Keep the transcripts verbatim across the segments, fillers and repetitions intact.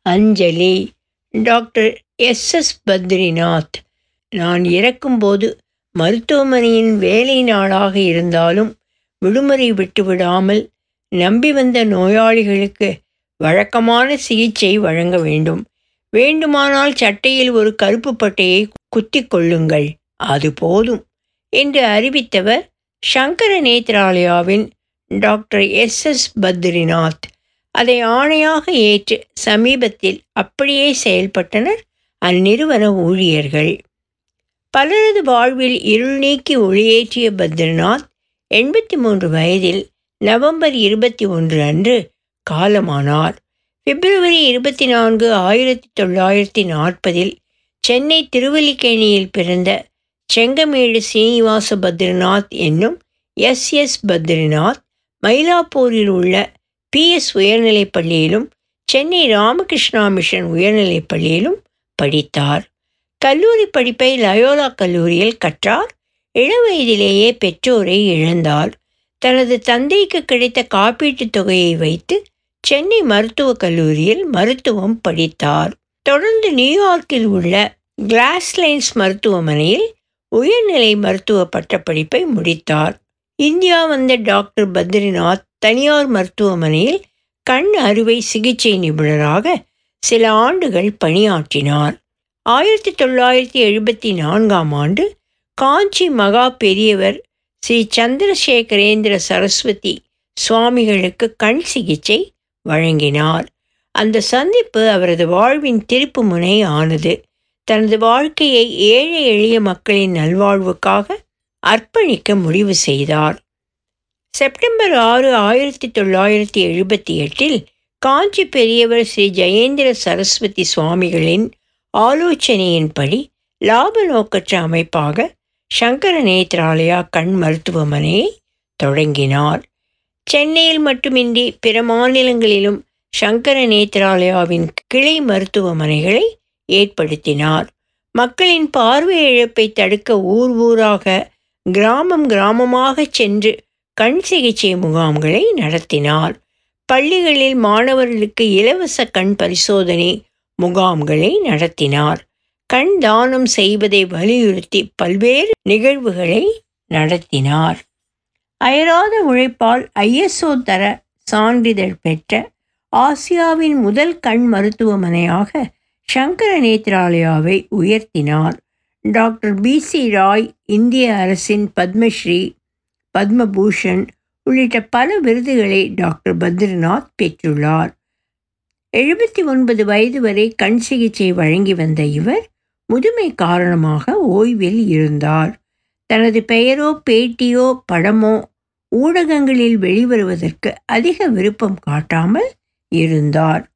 அஞ்சலி. Doctor S S Badrinath. நான் இறக்கும்போது மருத்துவமனையின் வேலை நாளாக இருந்தாலும் விடுமுறை விட்டுவிடாமல் நம்பி வந்த நோயாளிகளுக்கு வழக்கமான சிகிச்சை வழங்க வேண்டும். வேண்டுமானால் சட்டையில் ஒரு கருப்பு பட்டையை குத்தி கொள்ளுங்கள், அது போதும் என்று அறிவித்தவர் சங்கர நேத்ராலயாவின் டாக்டர் எஸ் எஸ் பத்ரிநாத். அதை ஆணையாக ஏற்று சமீபத்தில் அப்படியே செயல்பட்டனர் அந்நிறுவன ஊழியர்கள். பலரது வாழ்வில் இருள் நீக்கி ஒளியேற்றிய பத்ரிநாத் எண்பத்தி மூன்று வயதில் நவம்பர் இருபத்தி ஒன்று அன்று காலமானார். பிப்ரவரி இருபத்தி நான்கு ஆயிரத்தி தொள்ளாயிரத்தி நாற்பதில் சென்னை திருவல்லிக்கேணியில் பிறந்த செங்கமேடு சீனிவாச பத்ரிநாத் என்னும் எஸ் எஸ் பத்ரிநாத் மயிலாப்பூரில் உள்ள பி எஸ் உயர்நிலைப் பள்ளியிலும் சென்னை ராமகிருஷ்ணா மிஷன் உயர்நிலைப் பள்ளியிலும் படித்தார். கல்லூரி படிப்பை லயோலா கல்லூரியில் கற்றார். இளவயதிலேயே பெற்றோரை இழந்தார். தனது தந்தைக்கு கிடைத்த காப்பீட்டுத் தொகையை வைத்து சென்னை மருத்துவக் கல்லூரியில் மருத்துவம் படித்தார். தொடர்ந்து நியூயார்க்கில் உள்ள கிளாஸ்லைன்ஸ் மருத்துவமனையில் உயர்நிலை மருத்துவ பட்டப்படிப்பை முடித்தார். இந்தியா வந்த டாக்டர் பத்ரிநாத் தனியார் மருத்துவமனையில் கண் அறுவை சிகிச்சை நிபுணராக சில ஆண்டுகள் பணியாற்றினார். ஆயிரத்தி தொள்ளாயிரத்தி எழுபத்தி நான்காம் ஆண்டு காஞ்சி மகா பெரியவர் ஸ்ரீ சந்திரசேகரேந்திர சரஸ்வதி சுவாமிகளுக்கு கண் சிகிச்சை வழங்கினார். அந்த சந்திப்பு அவரது வாழ்வின் திருப்பு முனை ஆனது. தனது வாழ்க்கையை ஏழை எளிய மக்களின் நல்வாழ்வுக்காக அர்ப்பணிக்க முடிவு செய்தார். செப்டம்பர் ஆறு ஆயிரத்தி தொள்ளாயிரத்தி எழுபத்தி எட்டில் காஞ்சி பெரியவர் ஸ்ரீ ஜெயேந்திர சரஸ்வதி சுவாமிகளின் ஆலோசனையின்படி லாப நோக்கற்ற அமைப்பாக சங்கர நேத்ராலயா கண் மருத்துவமனையை தொடங்கினார். சென்னையில் மட்டுமின்றி பிற மாநிலங்களிலும் சங்கர நேத்ராலயாவின் கிளை மருத்துவமனைகளை ஏற்படுத்தினார். மக்களின் பார்வை இழப்பை தடுக்க ஊர் ஊராக கிராமம் கிராமமாக சென்று கண் சிகிச்சை முகாம்களை நடத்தினார். பள்ளிகளில் மாணவர்களுக்கு இலவச கண் பரிசோதனை முகாம்களை நடத்தினார். கண் தானம் செய்வதை வலியுறுத்தி பல்வேறு நிகழ்வுகளை நடத்தினார். அயராத உழைப்பால் ஐஎஸ்ஓ தர சான்றிதழ் பெற்ற ஆசியாவின் முதல் கண் மருத்துவமனையாக சங்கர நேத்ராலயாவை உயர்த்தினார். டாக்டர் பி சி ராய் இந்திய அரசின் பத்மஸ்ரீ, பத்மபூஷன் உள்ளிட்ட பல விருதுகளை டாக்டர் பத்ரிநாத் பெற்றுள்ளார். எழுபத்தி ஒன்பது வயது வரை கண் சிகிச்சை வழங்கி வந்த இவர் முதுமை காரணமாக ஓய்வில் இருந்தார். தனது பெயரோ பேட்டியோ படமோ ஊடகங்களில் வெளிவருவதற்கு அதிக விருப்பம் காட்டாமல் இருந்தார்.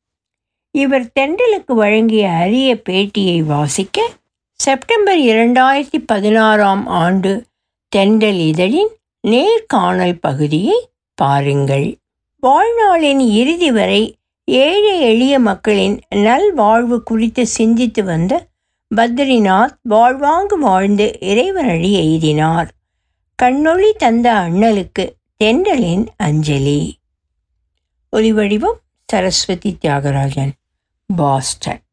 இவர் தென்றலுக்கு வழங்கிய அரிய பேட்டியை வாசிக்க செப்டம்பர் இரண்டாயிரத்தி பதினாறாம் ஆண்டு தென்றல் இதழின் நேர்காணல் பகுதியை பாருங்கள். வாழ்நாளின் இறுதி வரை ஏழை எளிய மக்களின் நல்வாழ்வு குறித்து சிந்தித்து வந்த பத்ரிநாத் வாழ்வாங்கு வாழ்ந்து இறைவனடி எய்தினார். கண்ணொளி தந்த அண்ணலுக்கு தென்றலின் அஞ்சலி. ஒலிவடிவம் சரஸ்வதி தியாகராஜன், பாஸ்டன்.